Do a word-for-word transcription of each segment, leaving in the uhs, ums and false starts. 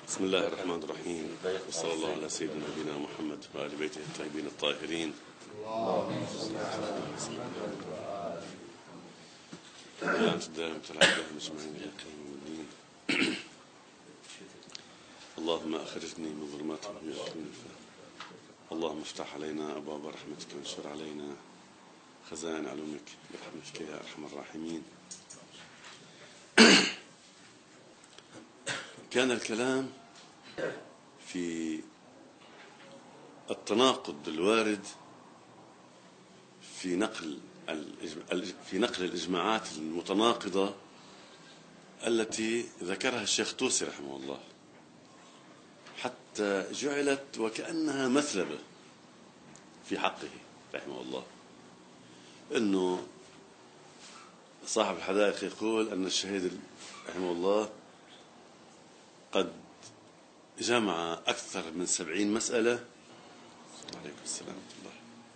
بسم الله الرحمن الرحيم، وصلى الله على سيدنا نبينا محمد وآل بيته الطيبين الطاهرين. اللهم صل على محمد وعلى آله الدائم تلعبهم أجمعين إلى قيام الدين. اللهم أخرجني من ظلمات الوهم وأخرجني. اللهم افتح علينا أبواب رحمتك وانشر علينا خزائن علومك برحمتك يا أرحم الراحمين. كان الكلام في التناقض الوارد في نقل في نقل الإجماعات المتناقضة التي ذكرها الشيخ طوسي رحمه الله، حتى جعلت وكأنها مثلبة في حقه رحمه الله. إنه صاحب الحدائق يقول أن الشهيد رحمه الله قد جمع أكثر من سبعين مسألة عليكم السلام الله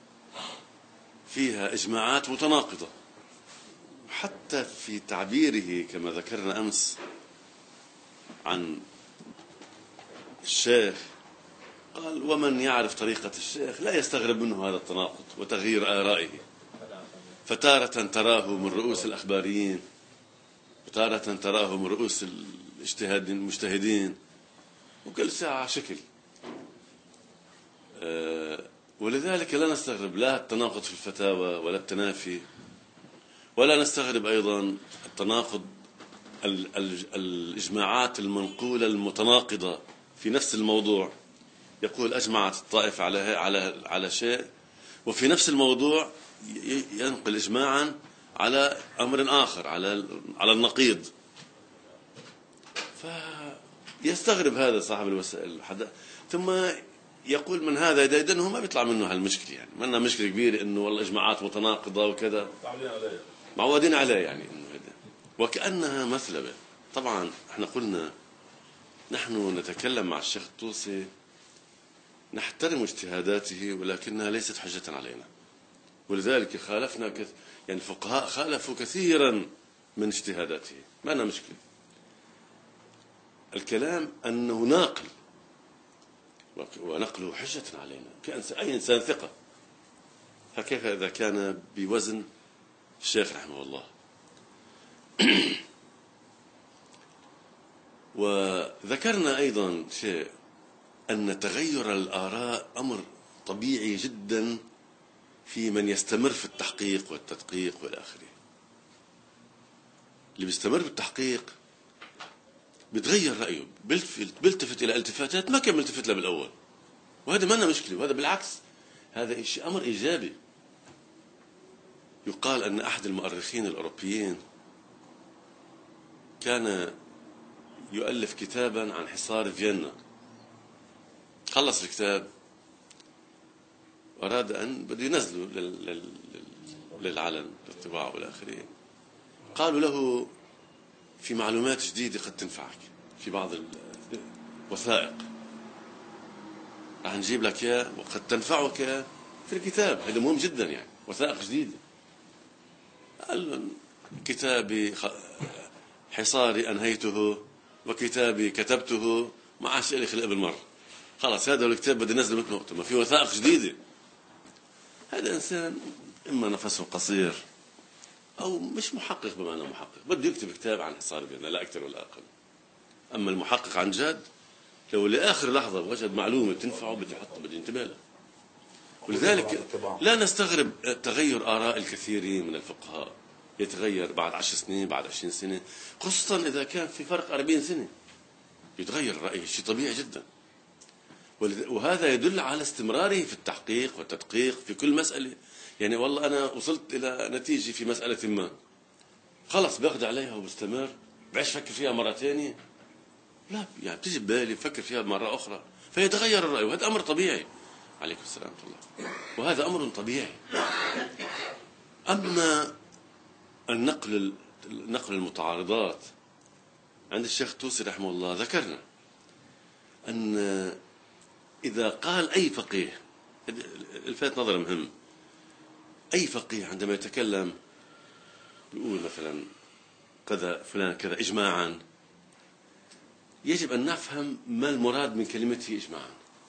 فيها إجماعات متناقضة، حتى في تعبيره كما ذكرنا أمس عن الشيخ قال: ومن يعرف طريقة الشيخ لا يستغرب منه هذا التناقض وتغيير آرائه، فتارة تراه من رؤوس الأخباريين وتارة تراه من رؤوس المجتهدين، وكل ساعة شكل. أه ولذلك لا نستغرب لا التناقض في الفتاوى ولا التنافي، ولا نستغرب أيضا التناقض الإجماعات المنقولة المتناقضة في نفس الموضوع. يقول أجمعت الطائفة على على على شيء، وفي نفس الموضوع ينقل إجماعا على أمر آخر، على على النقيض. فيستغرب هذا صاحب الوسائل، ثم يقول من هذا إذا إنه ما بيطلع منه هالمشكلة، يعني ما لنا مشكلة كبيرة إنه والله إجماعات متناقضة وكذا معودين عليه، يعني إنه هذا وكأنها مثلبة. طبعا احنا قلنا نحن نتكلم مع الشيخ الطوسي نحترم اجتهاداته، ولكنها ليست حجة علينا، ولذلك خالفنا كث... يعني الفقهاء خالفوا كثيرا من اجتهاداته، ما لنا مشكلة. الكلام أنه ناقل، ونقله حجة علينا كأي إنسان ثقة، فكيف إذا كان بوزن الشيخ رحمه الله. وذكرنا أيضا شيء، أن تغير الآراء أمر طبيعي جدا في من يستمر في التحقيق والتدقيق والى آخره. اللي بيستمر بالتحقيق بيتغير رأيه، بيلتفت إلى التفاتات ما كان ملتفت له بالأول، وهذا ما لنا مشكلة، وهذا بالعكس هذا شيء أمر إيجابي. يقال أن أحد المؤرخين الأوروبيين كان يؤلف كتابا عن حصار فيينا، خلص الكتاب أراد أن بده ينزله للعلن للطباعة والى آخره. قالوا له: في معلومات جديدة قد تنفعك في بعض الوثائق، راح نجيب لك اياه وقد تنفعك في الكتاب، هذا مهم جدا، يعني وثائق جديدة. قال له: كتابي حصاري أنهيته وكتابي كتبته، ما عادش لي خلق بالمرة، خلاص هذا الكتاب بدي نزله مثل وقته، ما في وثائق جديدة. هذا إنسان إما نفسه قصير أو مش محقق بمعنى محقق، بده يكتب كتاب عن حصار فيينا لا أكثر ولا أقل. أما المحقق عن جد لو لآخر لحظة وجد معلومة تنفعه بده يحطها، بده ينتبه لها. ولذلك لا نستغرب تغير آراء الكثيرين من الفقهاء، يتغير بعد عشر سنين بعد عشرين سنة، خصوصا إذا كان في فرق أربعين سنة يتغير رأيه، شيء طبيعي جدا. وهذا يدل على استمراره في التحقيق والتدقيق في كل مسألة. يعني والله أنا وصلت إلى نتيجة في مسألة ما، خلص باخذ عليها وبستمر، بعيش فكر فيها مرة ثانية، لا يعني بتجي ببالي بفكر فيها مرة أخرى، فيتغير الرأي، وهذا أمر طبيعي. عليكم السلام ورحمة الله. وهذا أمر طبيعي. أما النقل نقل المتعارضات عند الشيخ طوسي رحمه الله، ذكرنا أن إذا قال أي فقيه، الفات نظر مهم، أي فقيه عندما يتكلم بيقول مثلا كذا فلان كذا إجماعا، يجب أن نفهم ما المراد من كلمته إجماعا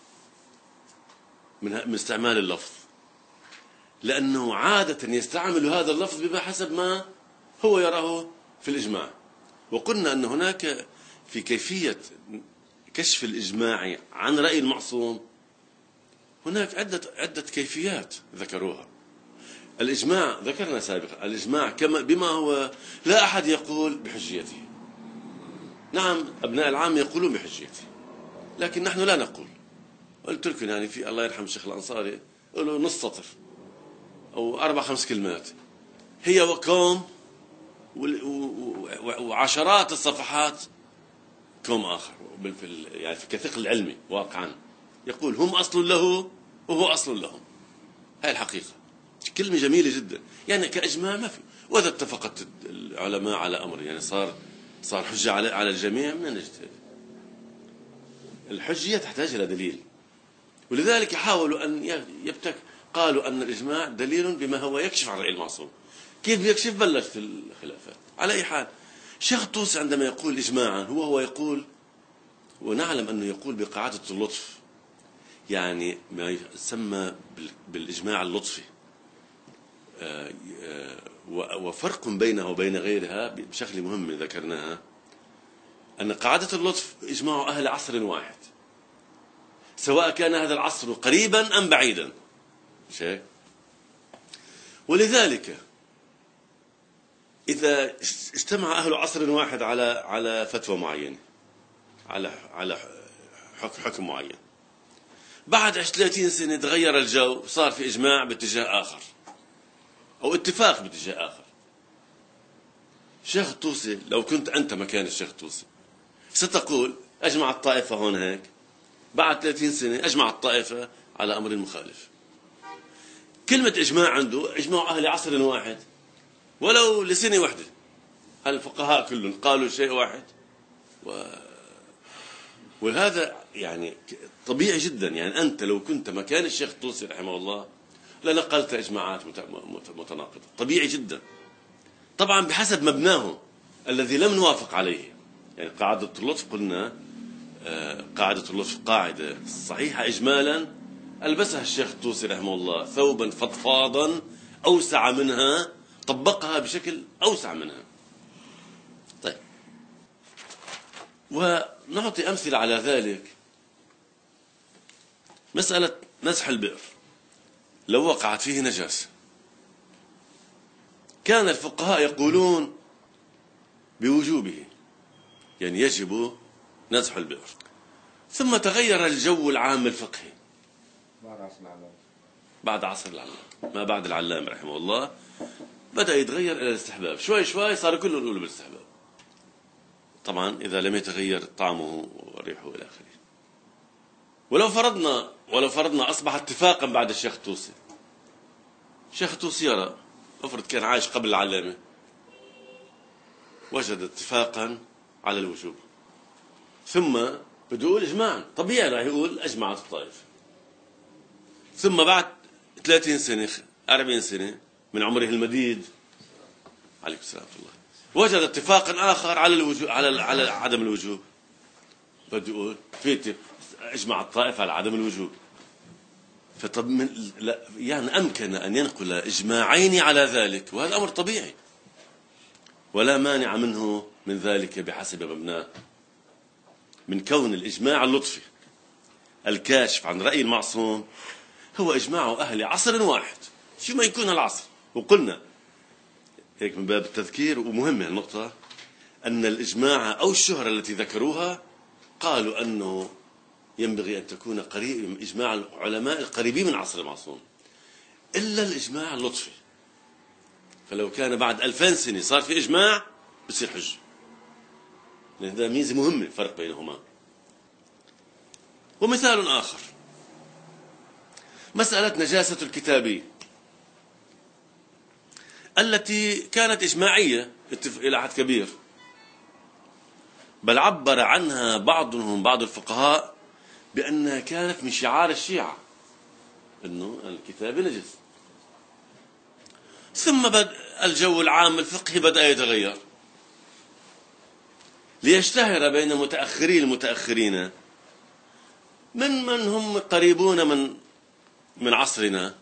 من استعمال اللفظ، لأنه عادة يستعمل هذا اللفظ بما حسب ما هو يراه في الإجماع. وقلنا أن هناك في كيفية كشف الإجماع عن رأي المعصوم هناك عدة عدة كيفيات ذكروها. الإجماع ذكرنا سابقا، الإجماع كما بما هو لا أحد يقول بحجيته. نعم أبناء العام يقولون بحجيته، لكن نحن لا نقول. قلت لكم يعني في الله يرحم الشيخ الأنصاري قالوا نص سطر أو أربع خمس كلمات، هي وكوم وعشرات الصفحات كوم آخر يعني في كثقل العلمي واقعا يقول هم أصل له وهو أصل لهم. هاي الحقيقة، كلمة جميلة جدا يعني كإجماع ما في. وإذا اتفقت العلماء على أمر يعني صار صار حجة على على الجميع من نجتهد. الحجية تحتاج إلى دليل، ولذلك حاولوا أن يبتك قالوا أن الإجماع دليل بما هو يكشف عن رأي المعصوم. كيف بيكشف؟ بلشت الخلافات. على أي حال، الشيخ الطوسي عندما يقول إجماعا هو هو يقول، ونعلم أنه يقول بقاعدة اللطف، يعني ما يسمى بالإجماع اللطفي، وفرق بينه وبين غيرها بشكل مهم ذكرناها، أن قاعدة اللطف إجماع أهل عصر واحد سواء كان هذا العصر قريبا أم بعيدا. شيء ولذلك إذا اجتمع أهل عصر واحد على على فتوى معينة، على على حكم معين، بعد ثلاثين سنة تغير الجو، صار في إجماع باتجاه آخر أو اتفاق باتجاه آخر. الشيخ الطوسي لو كنت أنت مكان الشيخ الطوسي ستقول أجمع الطائفة هون هيك، بعد ثلاثين سنة أجمع الطائفة على أمر مخالف. كلمة إجماع عنده إجماع أهل عصر واحد ولو لسنة واحدة، الفقهاء كلهم قالوا شيء واحد، و... وهذا يعني طبيعي جدا. يعني أنت لو كنت مكان الشيخ الطوسي رحمه الله لنقلت إجماعات متناقضة، طبيعي جدا. طبعا بحسب مبناه الذي لم نوافق عليه. يعني قاعدة اللطف قلنا قاعدة اللطف قاعدة صحيحة إجمالا، ألبسها الشيخ الطوسي رحمه الله ثوبا فضفاضا أوسع منها، طبقها بشكل أوسع منها. طيب، ونعطي أمثلة على ذلك. مسألة نزح البئر، لو وقعت فيه نجاسة كان الفقهاء يقولون بوجوبه، يعني يجب نزح البئر. ثم تغير الجو العام الفقهي بعد عصر العلامة، ما بعد العلامة رحمه الله بدأ يتغير إلى الاستحباب. شوي شوي صار كله يقول بالاستحباب، طبعا إذا لم يتغير طعمه وريحه إلى آخره. ولو فرضنا ولو فرضنا أصبح اتفاقا بعد الشيخ الطوسي. الشيخ الطوسي يرى، افرض كان عايش قبل العلامة، وجد اتفاقا على الوجوب، ثم بده يقول إجماعا، طبيعي راح يقول أجمعت الطائفة. ثم بعد ثلاثين سنة أربعين سنة من عمره المديد عليكم السلام الله وجد اتفاقا آخر على الوجوب، على على عدم الوجوب، بده يقول فيت أجمع الطائفة على عدم الوجوب. فطب من لا يعني أمكن أن ينقل إجماعين على ذلك، وهذا أمر طبيعي ولا مانع منه من ذلك بحسب مبناه، من كون الإجماع اللطفي الكاشف عن رأي المعصوم هو إجماع أهل عصر واحد، شو ما يكون العصر. وقلنا هيك من باب التذكير، ومهمة النقطة أن الإجماع أو الشهرة التي ذكروها قالوا أنه ينبغي أن تكون قريب إجماع العلماء القريبين من عصر المعصوم، إلا الإجماع اللطفي. فلو كان بعد ألفين سنة صار في إجماع بصير حج، لأن هذا ميزة مهمة فرق بينهما. ومثال آخر مسألة نجاسة الكتابي التي كانت إجماعية إلى حد كبير، بل عبر عنها بعضهم بعض الفقهاء بأنها كانت من شعار الشيعة، أنه الكتاب نجس. ثم بدأ الجو العام الفقهي بدأ يتغير، ليشتهر بين متأخري المتأخرين من من هم قريبون من من عصرنا.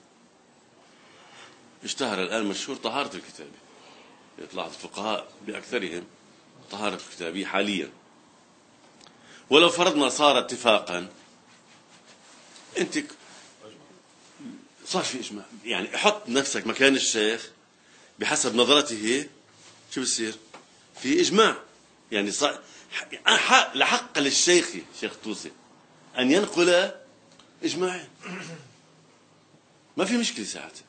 اشتهر الآن مشهور طهارة الكتابة. يطلع الفقهاء بأكثرهم طهارة الكتابة حاليا. ولو فرضنا صار اتفاقا، انت صار في إجماع، يعني حط نفسك مكان الشيخ بحسب نظرته، شو بصير؟ في إجماع. يعني صار لحق للشيخ شيخ طوسي أن ينقل إجماعين، ما في مشكلة ساعتها.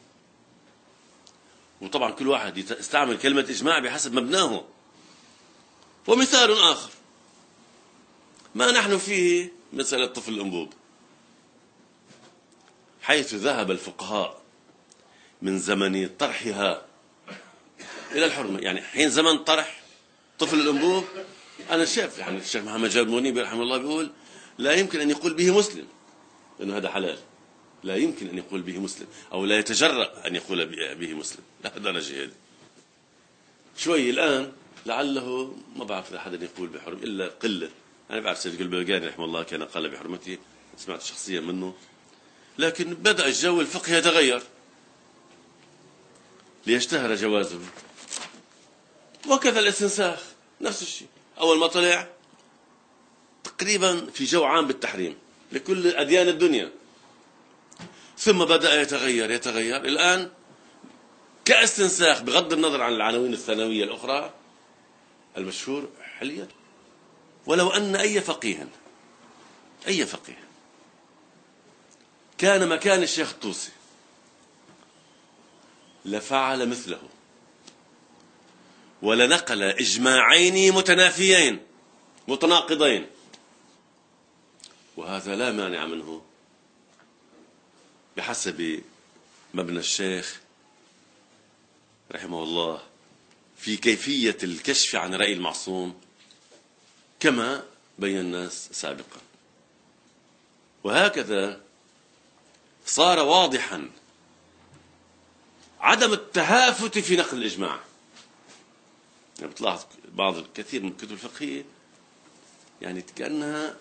وطبعا كل واحد يستعمل كلمة إجماع بحسب مبناه. ومثال آخر ما نحن فيه مسألة طفل الأنبوب، حيث ذهب الفقهاء من زمن طرحها إلى الحرمة. يعني حين زمن طرح طفل الأنبوب، أنا شايف يعني الشيخ محمد جاب المنيبي رحمه الله بيقول لا يمكن أن يقول به مسلم لأنه هذا حلال، لا يمكن أن يقول به مسلم، أو لا يتجرأ أن يقول به مسلم. لا درجة هذه شوي. الآن لعله ما بعرف إذا حدا يقول بحرم إلا قلة. أنا بعرف سيد البلقاني رحمه الله كان قال بحرمته، سمعت شخصيا منه. لكن بدأ الجو الفقهي يتغير ليشتهر جوازه. وكذا الاستنساخ نفس الشيء، أول ما طلع تقريبا في جو عام بالتحريم لكل أديان الدنيا، ثم بدأ يتغير يتغير الآن كاستنساخ بغض النظر عن العناوين الثانوية الأخرى. المشهور حاليا ولو أن أي فقيه أي فقيه كان مكان الشيخ الطوسي لفعل مثله، ولنقل إجماعين متنافيين متناقضين، وهذا لا مانع منه بحسب مبنى الشيخ رحمه الله في كيفية الكشف عن رأي المعصوم كما بين الناس سابقا. وهكذا صار واضحا عدم التهافت في نقل الإجماع. يعني بتلاحظ بعض الكثير من الكتب الفقهية يعني كأنها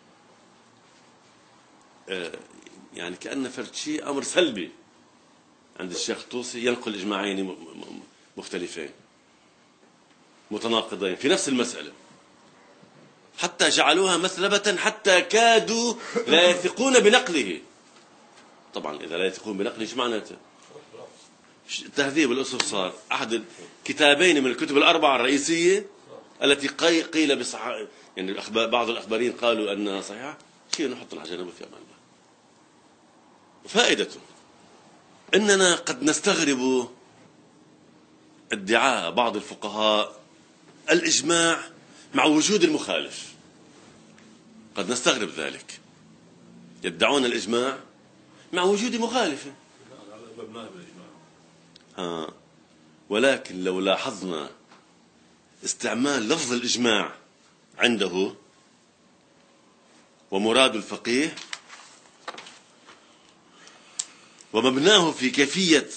يعني كأن فرد شيء أمر سلبي عند الشيخ الطوسي ينقل إجماعين مختلفين متناقضين في نفس المسألة، حتى جعلوها مثلبة حتى كادوا لا يثقون بنقله. طبعا إذا لا يثقون بنقله ايش معناته؟ تهذيب الأصول صار أحد الكتابين من الكتب الأربعة الرئيسية التي قيل بصحة، يعني بعض الأخباريين قالوا أنها صحيحة، شيء نحط على جنب في أمان الله. فائدته أننا قد نستغرب ادعاء بعض الفقهاء الإجماع مع وجود المخالف، قد نستغرب ذلك، يدعون الإجماع مع وجود مخالف. ها ولكن لو لاحظنا استعمال لفظ الإجماع عنده ومراد الفقيه ومبناه في كيفية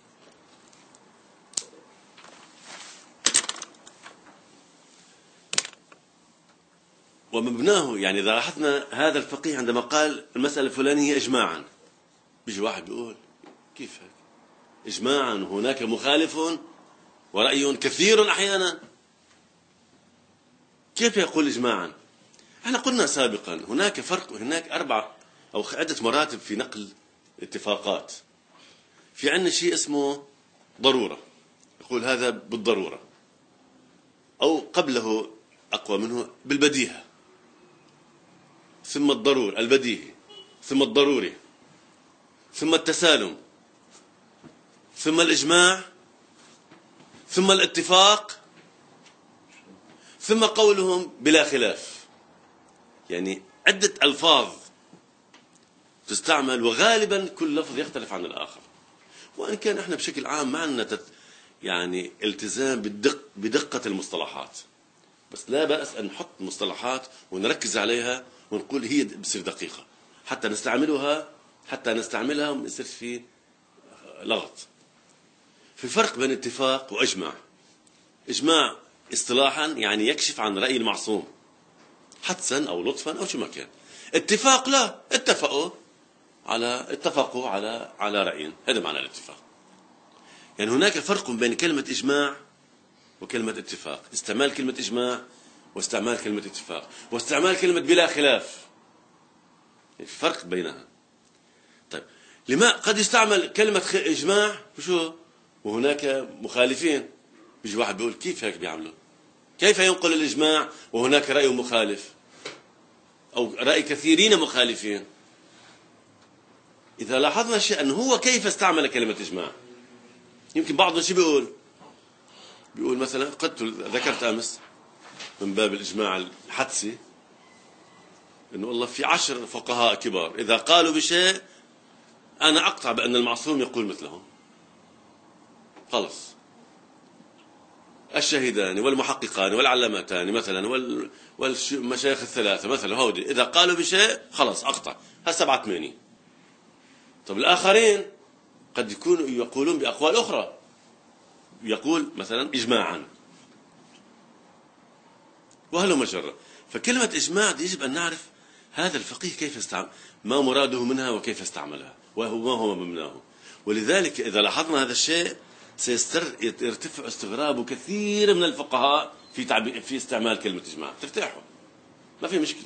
ومبناه يعني إذا لاحظنا هذا الفقيه عندما قال المسألة الفلانية إجماعا، بيجي واحد بيقول كيف هيك إجماعا هناك مخالف ورأي كثير أحيانا، كيف يقول إجماعا؟ احنا قلنا سابقا هناك فرق، هناك أربع أو عدة مراتب في نقل اتفاقات. في عندنا شيء اسمه ضرورة، يقول هذا بالضرورة، أو قبله أقوى منه بالبديهة، ثم الضرور البديهي، ثم الضروري، ثم التسالم، ثم الإجماع، ثم الاتفاق، ثم قولهم بلا خلاف. يعني عدة ألفاظ تستعمل، وغالبا كل لفظ يختلف عن الآخر. وإن كان احنا بشكل عام ما عندنا تت يعني التزام بالدق بدقة المصطلحات، بس لا بأس أن نحط مصطلحات ونركز عليها ونقول هي بصير دقيقة حتى نستعملها حتى نستعملها وما يصير في لغط. في فرق بين اتفاق وإجماع. إجماع اصطلاحا يعني يكشف عن رأي المعصوم حدسا أو لطفا أو شو ما كان. اتفاق لا، اتفقوا على اتفقوا على على رأي، هذا معنى الاتفاق. يعني هناك فرق بين كلمة إجماع وكلمة اتفاق، استعمال كلمة إجماع واستعمال كلمة اتفاق واستعمال كلمة بلا خلاف، في فرق بينها. طيب لما قد يستعمل كلمة إجماع وشو وهناك مخالفين، بيجي واحد بيقول كيف هيك بيعملوا، كيف ينقل الإجماع وهناك رأي مخالف أو رأي كثيرين مخالفين؟ إذا لاحظنا شيء أنه هو كيف استعمل كلمة إجماع. يمكن بعضهم شيء بيقول بيقول مثلا قد ذكرت أمس من باب الإجماع الحدسي إنه والله في عشر فقهاء كبار إذا قالوا بشيء أنا أقطع بأن المعصوم يقول مثلهم، خلص. الشهيدان والمحققان والعلامتان مثلا والمشايخ الثلاثة مثلا هودي إذا قالوا بشيء خلص أقطع، هالسبعة ثمانية. طب الآخرين قد يكونوا يقولون بأقوال أخرى، يقول مثلا إجماعا وهلو مجرة. فكلمة إجماع يجب أن نعرف هذا الفقيه كيف استعمل، ما مراده منها وكيف استعملها وما هو مبناه. ولذلك إذا لاحظنا هذا الشيء سيرتفع استغراب كثير من الفقهاء في تعبير في استعمال كلمة إجماع، ترتاحوا ما في مشكلة.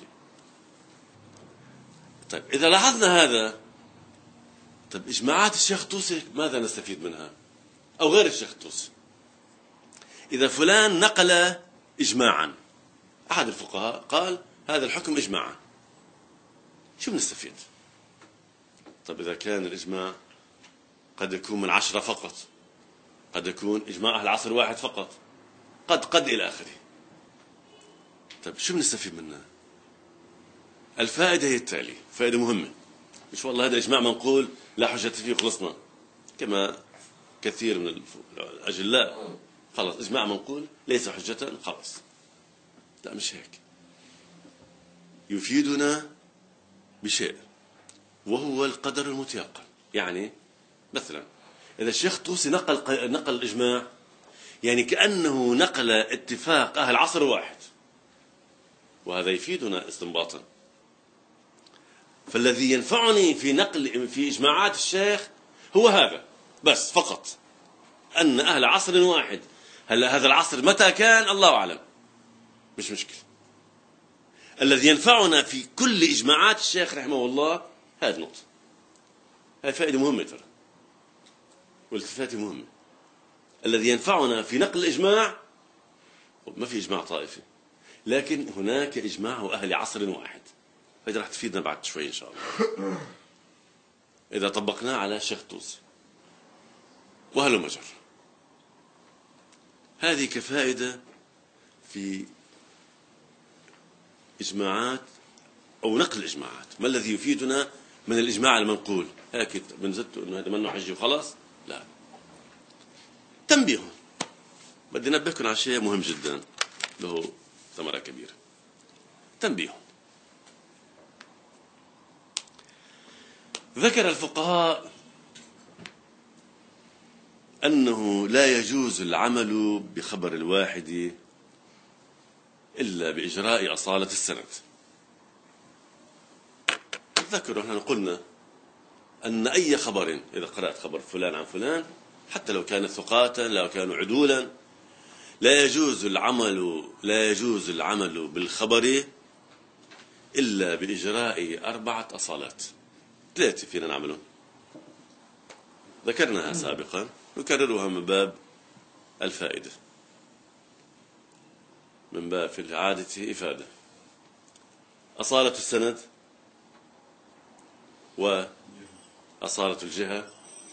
طيب إذا لاحظنا هذا، طيب إجماعات الشيخ الطوسي ماذا نستفيد منها أو غير الشيخ الطوسي؟ إذا فلان نقل إجماعا، أحد الفقهاء قال هذا الحكم إجماعا، شو بنستفيد؟ طيب إذا كان الإجماع قد يكون من عشرة فقط، قد يكون إجماع أهل عصر واحد فقط، قد قد إلى آخره. طيب شو بنستفيد منها؟ الفائدة هي التالية، فائدة مهمة، مش والله هذا إجماع منقول لا حجة فيه خلصنا كما كثير من الأجلاء، خلاص إجماع منقول ليس حجة خلاص. لا مش هيك، يفيدنا بشيء وهو القدر المتيقن. يعني مثلا إذا الشيخ الطوسي نقل نقل الإجماع، يعني كأنه نقل اتفاق أهل عصر واحد، وهذا يفيدنا استنباطا. فالذي ينفعني في نقل في إجماعات الشيخ هو هذا بس فقط، أن أهل عصر واحد. هلا هذا العصر متى كان الله أعلم، مش مشكلة. الذي ينفعنا في كل إجماعات الشيخ رحمه الله هذه النقطة، هذه فائدة مهمة ترى، والتفاتة مهمة. الذي ينفعنا في نقل الإجماع ما في إجماع طائفي، لكن هناك إجماع أهل عصر واحد، هذا راح تفيدنا بعد شوي إن شاء الله إذا طبقناه على الشيخ الطوسي وهلو مجر. هذه كفائدة في إجماعات أو نقل الإجماعات. ما الذي يفيدنا من الإجماع المنقول؟ هيك بنزدت إنه هذا منه حجة وخلاص؟ لا. تنبيه، بدي أنبهكم على شيء مهم جدا له ثمرة كبيرة. تنبيه، ذكر الفقهاء أنه لا يجوز العمل بخبر الواحد إلا بإجراء أصالة السند. ذكروا نحن قلنا أن أي خبر إذا قرأت خبر فلان عن فلان حتى لو كان ثقاتا لو كانوا عدولا لا يجوز العمل لا يجوز العمل بالخبر إلا بإجراء أربعة أصالات. ثلاثة فينا نعملهم، ذكرناها سابقا نكررها من باب الفائدة، من باب في العادة إفادة. أصالة السند وأصالة الجهة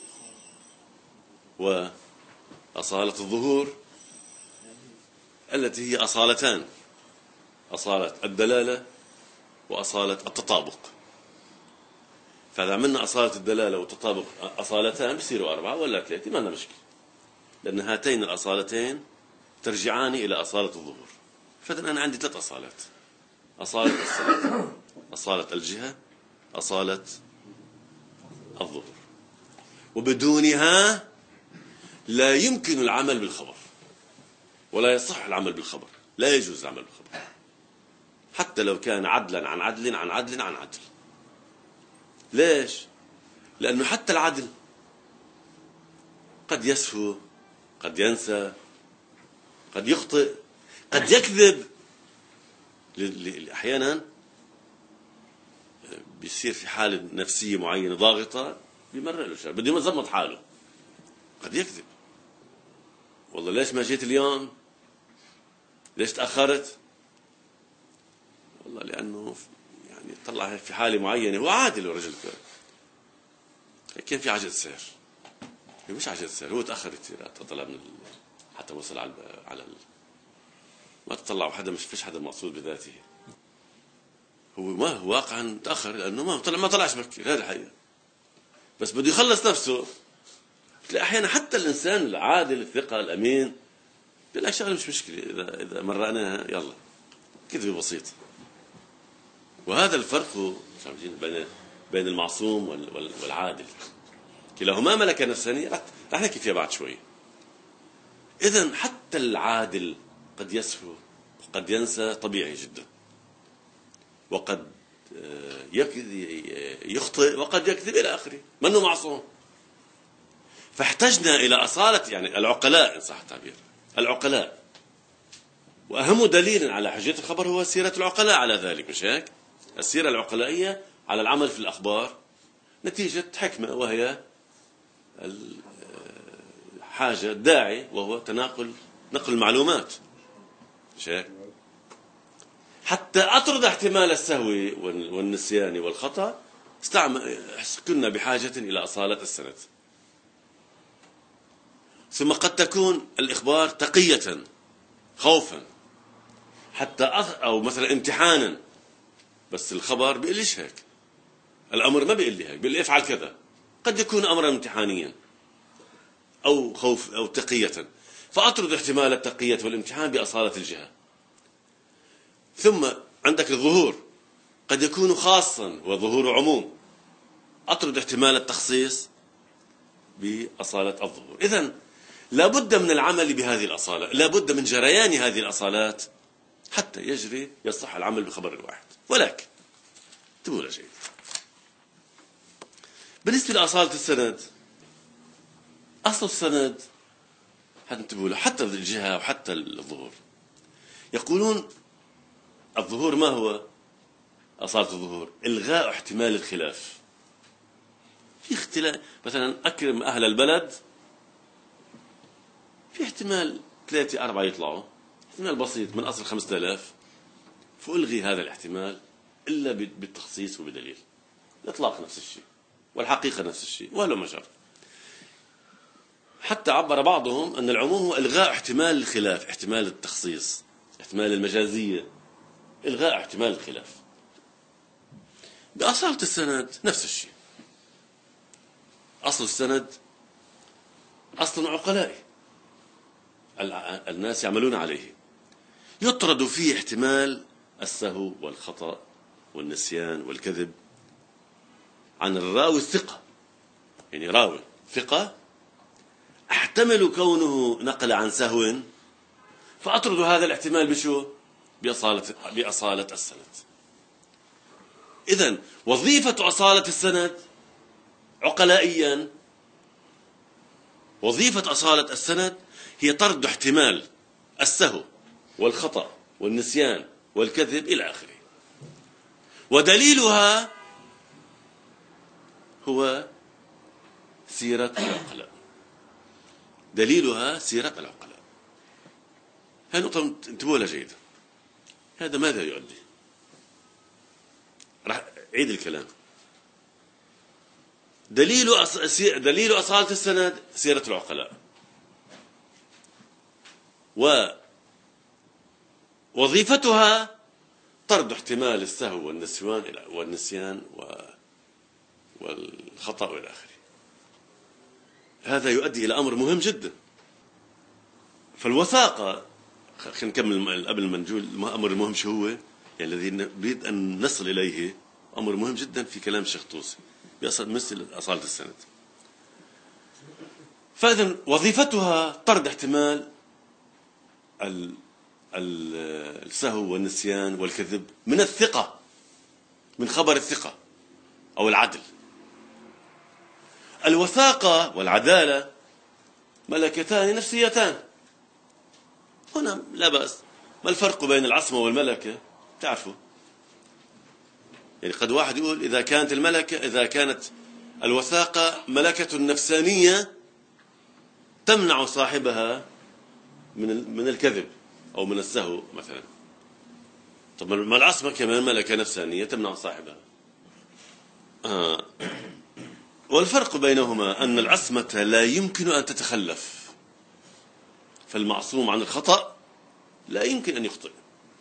وأصالة الظهور التي هي أصالتان، أصالة الدلالة وأصالة التطابق. فإذا عملنا أصالة الدلالة والتطابق أصالتان بصيروا أربعة ولا ثلاثة ما لنا مشكلة، لأن هاتين الأصالتين ترجعان إلى أصالة الظهور. فإذا أنا عندي ثلاث أصالات: أصالة السند، أصالة الجهة، أصالة الظهور. وبدونها لا يمكن العمل بالخبر. ولا يصح العمل بالخبر، لا يجوز العمل بالخبر حتى لو كان عدلا عن عدل عن عدل عن عدل. ليش؟ لأنه حتى العدل قد يسهو، قد ينسى، قد يخطئ، قد يكذب. أحيانا بيصير في حالة نفسية معينة ضاغطة، بيمرق له شيء، بده يضبط حاله، قد يكذب. والله ليش ما جيت اليوم؟ ليش تأخرت؟ والله لأنه يعني طلع في حالة معينة، هو عادل الرجل كان في عجلة سير. مش عجلة سير، هو تأخر كثير، طلع من حتى وصل على على ال... ما تطلعوا حدا، مش فيش حدا مقصود بذاته. هو ما هو واقعا تأخر لأنه ما طلع ما طلعش بكير، هذا الحقيقة. بس بده يخلص نفسه. تلاقي أحيانا حتى الإنسان العادل الثقة الأمين بيقول لك شغله مش مشكلة، إذا إذا مرقناها يلا، كذبة بسيطة. وهذا الفرق هو بين بين المعصوم والعادل، كلاهما ملكة نفسانية رح نحكي فيها بعد شوي. إذن حتى العادل قد يسهو وقد ينسى، طبيعي جدا، وقد يخطئ وقد يكذب إلى آخره، منه معصوم. فاحتجنا إلى أصالة يعني العقلاء إن صح التعبير، العقلاء. وأهم دليل على حجية الخبر هو سيرة العقلاء على ذلك، مش هيك؟ السيرة العقلائية على العمل في الأخبار نتيجة حكمة، وهي الحاجة الداعي، وهو تناقل نقل المعلومات، مش هيك؟ حتى أطرد احتمال السهو والنسيان والخطأ استعمل كنا بحاجة إلى أصالة السند. ثم قد تكون الإخبار تقية خوفا حتى أو مثلا امتحانا، بس الخبر بيقلش هيك، الأمر ما بيقول لي هيك، بيقول لي افعل كذا. قد يكون أمرا امتحانيا أو خوف أو تقية، فأطرد احتمال التقية والامتحان بأصالة الجهة. ثم عندك الظهور، قد يكون خاصا وظهور عموم، أطرد احتمال التخصيص بأصالة الظهور. إذن لا بد من العمل بهذه الأصالة، لا بد من جريان هذه الأصالات حتى يجري يصح العمل بخبر الواحد. ولكن انتبهوا لشيء بالنسبة لأصالة السند. أصل السند انتبهوا له، حتى الجهة وحتى الظهور. يقولون الظهور ما هو أصالة الظهور؟ إلغاء احتمال الخلاف. في اختلاف، مثلا أكرم أهل البلد، في احتمال ثلاثة أربعة يطلعوا، احتمال بسيط من أصل خمسة آلاف، فألغي هذا الاحتمال إلا بالتخصيص وبدليل. الإطلاق نفس الشيء والحقيقة نفس الشيء ولا مجر. حتى عبر بعضهم أن العموم هو إلغاء احتمال الخلاف، احتمال التخصيص، احتمال المجازية، إلغاء احتمال الخلاف. بأصالة السند نفس الشيء. أصل السند أصل عقلائي، الناس يعملون عليه، يطرد فيه احتمال السهو والخطأ والنسيان والكذب عن الراوي الثقة. يعني راوي ثقة احتمل كونه نقل عن سهو، فأطرد هذا الاحتمال بشو؟ بأصالة, بأصالة السند. إذن وظيفة أصالة السند عقلائيا، وظيفة أصالة السند هي طرد احتمال السهو والخطأ والنسيان والكذب إلى آخره. ودليلها هو سيرة العقلاء، دليلها سيرة العقلاء. هذه نقطة انتبهوا لها جيدا. هذا ماذا يؤدي؟ راح عيد الكلام. دليل أص... دليل أصالة السند سيرة العقلاء، ووظيفتها طرد احتمال السهو والنسيان والنسيان و... والخطأ والى آخره. هذا يؤدي إلى أمر مهم جدا. فالوثاقة، خلينا نكمل قبل ما نقول الأمر المهم شو هو، يعني الذي نريد أن نصل إليه أمر مهم جدا في كلام الشيخ طوسي بيصل مثل أصالة السند. فإذن وظيفتها طرد احتمال السهو والنسيان والكذب من الثقة، من خبر الثقة أو العدل. الوثاقة والعدالة ملكتان نفسيتان. هنا لا بأس. ما الفرق بين العصمة والملكة؟ تعرفوا، يعني قد واحد يقول إذا كانت الملكة إذا كانت الوثاقة ملكة نفسانية تمنع صاحبها من من الكذب أو من السهو مثلا. طب ما العصمة كمان ملكة نفسانية تمنع صاحبها. آه. والفرق بينهما أن العصمة لا يمكن أن تتخلف، فالمعصوم عن الخطأ لا يمكن أن يخطئ،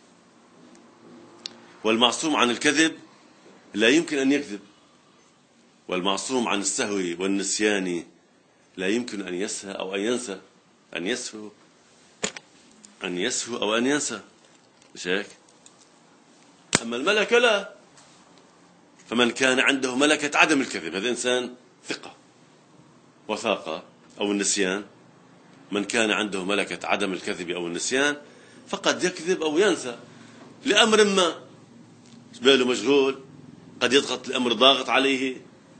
والمعصوم عن الكذب لا يمكن أن يكذب، والمعصوم عن السهو والنسيان لا يمكن أن يسهى أو أن ينسى، أن يسهو أن يسهو أو أن ينسى، مش هيك؟ أما الملكة لا. فمن كان عنده ملكة عدم الكذب هذا إنسان ثقة وثاقة أو النسيان. من كان عنده ملكة عدم الكذب أو النسيان فقد يكذب أو ينسى لأمر ما، باله مشغول، قد يضغط الأمر ضاغط عليه.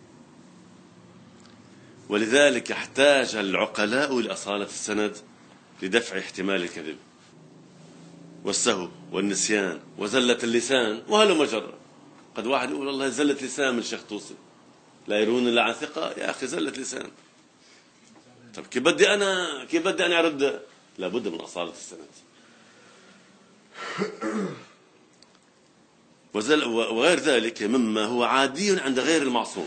ولذلك يحتاج العقلاء لأصالة السند لدفع احتمال الكذب والسهو والنسيان وزلة اللسان وهل مجرى. قد واحد يقول والله زلة لسان من شيخ توصي لا يرون إلا عن ثقة. يا أخي زلة لسان، طب كيف بدي أنا كيف بدي أنا أرد؟ لابد من أصالة السند. وغير ذلك مما هو عادي عند غير المعصوم.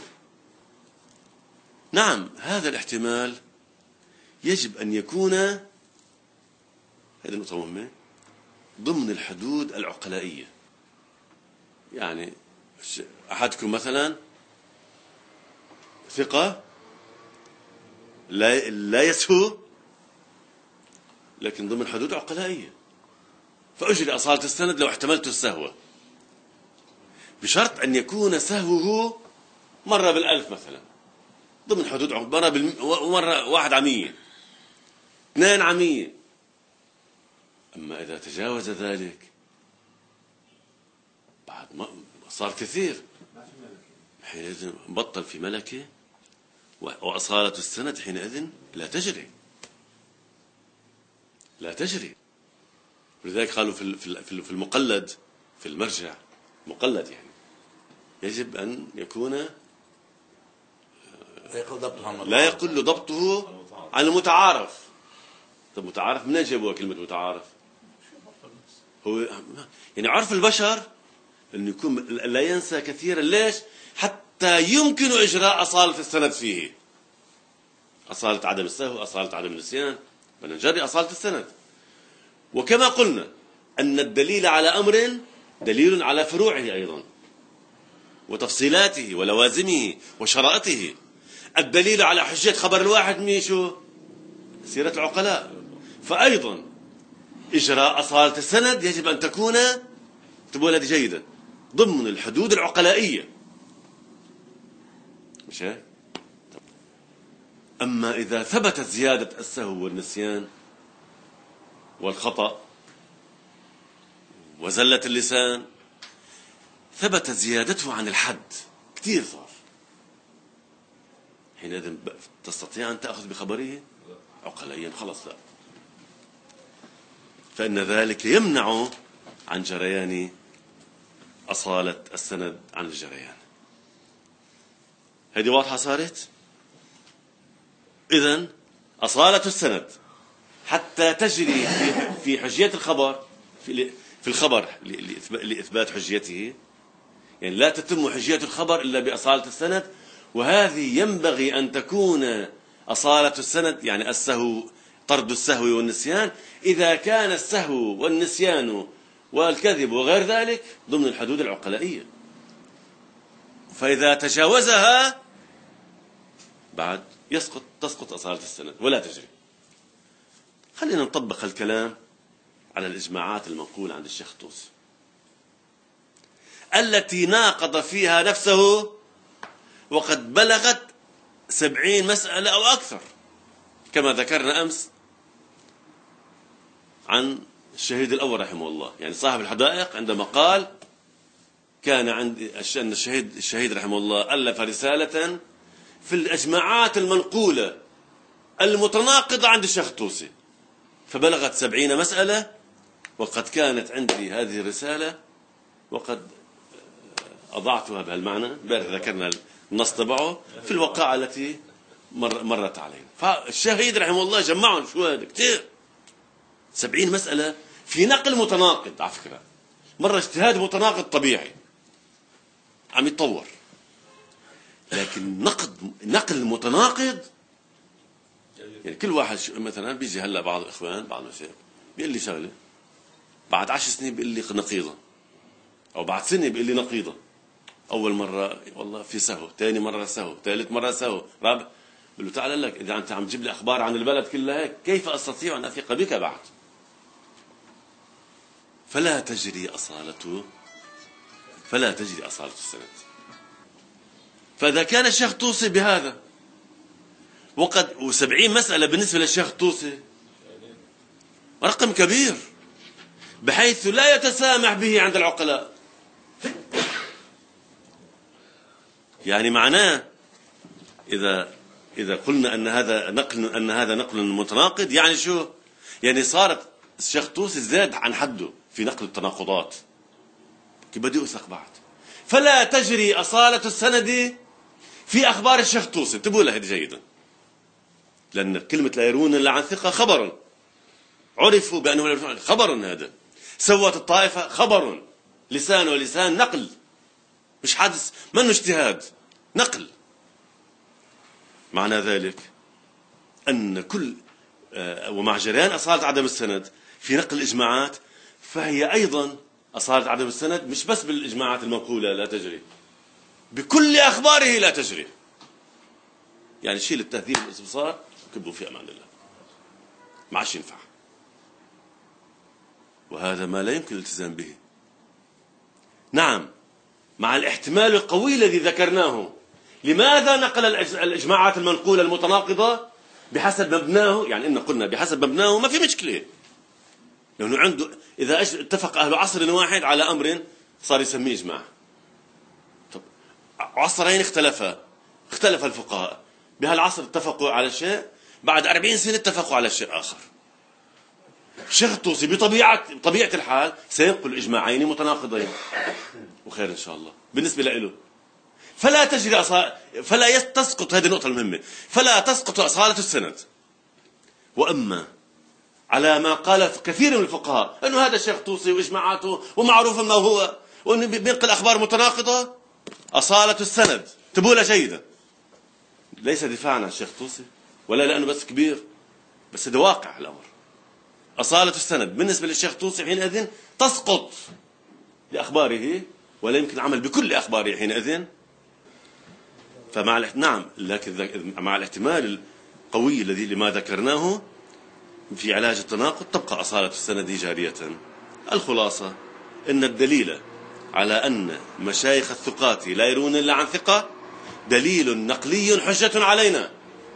نعم هذا الاحتمال يجب أن يكون، هذه النقطة مهمة، ضمن الحدود العقلائية. يعني أحدكم مثلا ثقة لا لا يسهو لكن ضمن حدود عقلائية، فأجري أصالة السند لو احتملت السهو، بشرط أن يكون سهوه مرة بالألف مثلا، ضمن حدود مرة بالم... ومرة واحد عمية اثنين عمية. أما إذا تجاوز ذلك بعد ما صار كثير، حينئذ بطل في ملكة، وأصالة السند حينئذ لا تجري لا تجري. ولذلك قالوا في في المقلد في المرجع مقلد يعني يجب أن يكون لا يقل ضبطه عن المتعارف. طب متعارف من جابوا كلمة متعارف؟ هو يعني عرف البشر أن يكون لا ينسى كثيرا. ليش؟ حتى يمكن إجراء أصالة السند فيه، أصالة عدم السهو، أصالة عدم النسيان، فنجري أصالة السند. وكما قلنا أن الدليل على أمر دليل على فروعه أيضا وتفصيلاته ولوازمه وشرائطه. الدليل على حجية خبر الواحد ميشو سيرة العقلاء. فأيضا إجراء أصالة السند يجب أن تكون، اكتبوا هذه جيدا، ضمن الحدود العقلائية، مش هيك؟ أما إذا ثبتت زيادة السهو والنسيان والخطأ وزلة اللسان، ثبت زيادته عن الحد كثير صار، حينئذ تستطيع أن تأخذ بخبره عقليا؟ خلص لا، فإن ذلك يمنع عن جريان أصالة السند عن الجريان. هذه واضحة صارت؟ إذن أصالة السند حتى تجري في حجية الخبر في في الخبر لإثبات حجيته، يعني لا تتم حجية الخبر إلا بأصالة السند. وهذه ينبغي أن تكون أصالة السند يعني السهو، طرد السهو والنسيان، إذا كان السهو والنسيان والكذب وغير ذلك ضمن الحدود العقلائية. فإذا تجاوزها بعد يسقط تسقط أصالة السند ولا تجري. خلينا نطبق الكلام على الإجماعات المنقولة عند الشيخ طوسي التي ناقض فيها نفسه وقد بلغت سبعين مسألة أو أكثر كما ذكرنا أمس عن الشهيد الأول رحمه الله، يعني صاحب الحدائق عندما قال كان عند أن الشهيد الشهيد رحمه الله ألف رسالة في الإجماعات المنقولة المتناقضة عند الشيخ الطوسي، فبلغت سبعين مسألة، وقد كانت عندي هذه الرسالة وقد أضعتها بهالمعنى، امبارح ذكرنا النص تبعه في الوقائع التي مر مرت علينا. فالشهيد رحمه الله جمعهم شو هذا كثير، سبعين مسألة في نقل متناقض. على فكرة مرة اجتهاد متناقض طبيعي عم يتطور، لكن نقد نقل متناقض يعني كل واحد مثلا بيجي هلا بعض الاخوان بعض المشايخ بيقول لي شغله، بعد عشر سنين بيقول لي نقيضه، او بعد سنه بيقول لي نقيضه. اول مره والله في سهو، ثاني مره سهو، ثالث مره سهو، رابع بقول له تعال لك اذا انت عم تجيب لي اخبار عن البلد كلها هيك كيف استطيع ان اثق بك بعد؟ فلا تجري اصالته فلا تجري اصاله السند. فاذا كان الشيخ طوسي بهذا وقد وسبعين مسألة بالنسبة للشيخ طوسي رقم كبير بحيث لا يتسامح به عند العقلاء. يعني معناه إذا إذا قلنا أن هذا نقل أن هذا نقل متناقض، يعني شو؟ يعني صارت الشيخ طوسي زاد عن حده في نقل التناقضات، كيف بدي أوثق بعد؟ فلا تجري أصالة السند في أخبار الشيخ طوسي. انتبهوا لها جيدا، لأن كلمة لا يرون إلا عن ثقة خبر، عرفوا بأنه خبر، هذا سوت الطائفة خبر، لسان ولسان نقل، مش حدث منه اجتهاد، نقل. معنى ذلك أن كل ومع جريان أصالة عدم السند في نقل الإجماعات، فهي أيضا أصالة عدم السند مش بس بالإجماعات المنقولة لا تجري، بكل أخباره لا تجري. يعني شيل التهذيب والاستبصار وكبوا في أمان الله، ما عادش ينفع، وهذا ما لا يمكن الالتزام به. نعم، مع الاحتمال القوي الذي ذكرناه. لماذا نقل الإجماعات المنقولة المتناقضة بحسب مبناه؟ يعني إن قلنا بحسب مبناه ما في مشكلة، لأنه عنده إذا اتفق أهل عصر واحد على أمر صار يسميه إجماع. طب عصرين اختلفا، اختلف الفقهاء، بهالعصر اتفقوا على شيء، بعد أربعين سنة اتفقوا على شيء آخر. الشيخ الطوسي بطبيعة طبيعة الحال سينقل إجماعين متناقضين، وخير إن شاء الله بالنسبة له. فلا تجري أصال... فلا تسقط، هذه النقطة المهمة، فلا تسقط أصالة السند. وأما على ما قال كثير من الفقهاء أنه هذا الشيخ الطوسي وإجماعاته ومعروف ما هو وأنه بينقل أخبار متناقضة، أصالة السند تبولها جيدا، ليس دفاعا عن الشيخ الطوسي ولا لأنه بس كبير، بس هذا واقع الأمر. أصالة السند بالنسبة للشيخ الطوسي حينئذ تسقط لأخباره، ولا يمكن العمل بكل أخباره حينئذ. فمع نعم، لكن مع الاحتمال القوي الذي لما ذكرناه في علاج التناقض تبقى أصالة السند جارية. الخلاصة إن الدليل على أن مشايخ الثقات لا يرون إلا عن ثقة دليل نقلي حجة علينا،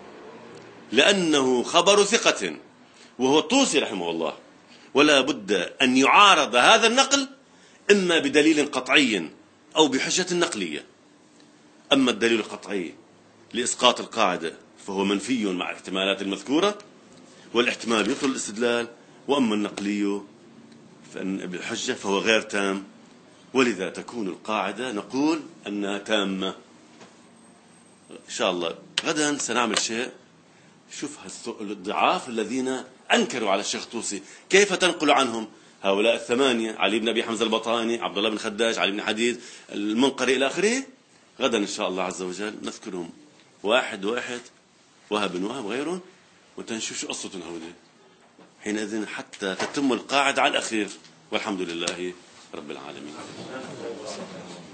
لأنه خبر ثقة وهو الطوسي رحمه الله، ولا بد أن يعارض هذا النقل إما بدليل قطعي أو بحجة نقلية. أما الدليل القطعي لإسقاط القاعدة فهو منفي مع الاحتمالات المذكورة، والاحتمال يطل الاستدلال. وأما النقلي بالحجة فهو غير تام، ولذا تكون القاعدة نقول أنها تامة. إن شاء الله غدا سنعمل شيء، شوف الضعاف الذين أنكروا على الشيخ طوسي كيف تنقل عنهم هؤلاء الثمانية: علي بن أبي حمزة البطاني، عبد الله بن خداج، علي بن حديد، المنقري إلى آخره. غدا إن شاء الله عز وجل نذكرهم واحد واحد، وهب بن وهب غيرهم، وتنشوف شو قصة هؤلاء حينئذ حتى تتم القاعدة على الأخير. والحمد لله رب العالمين.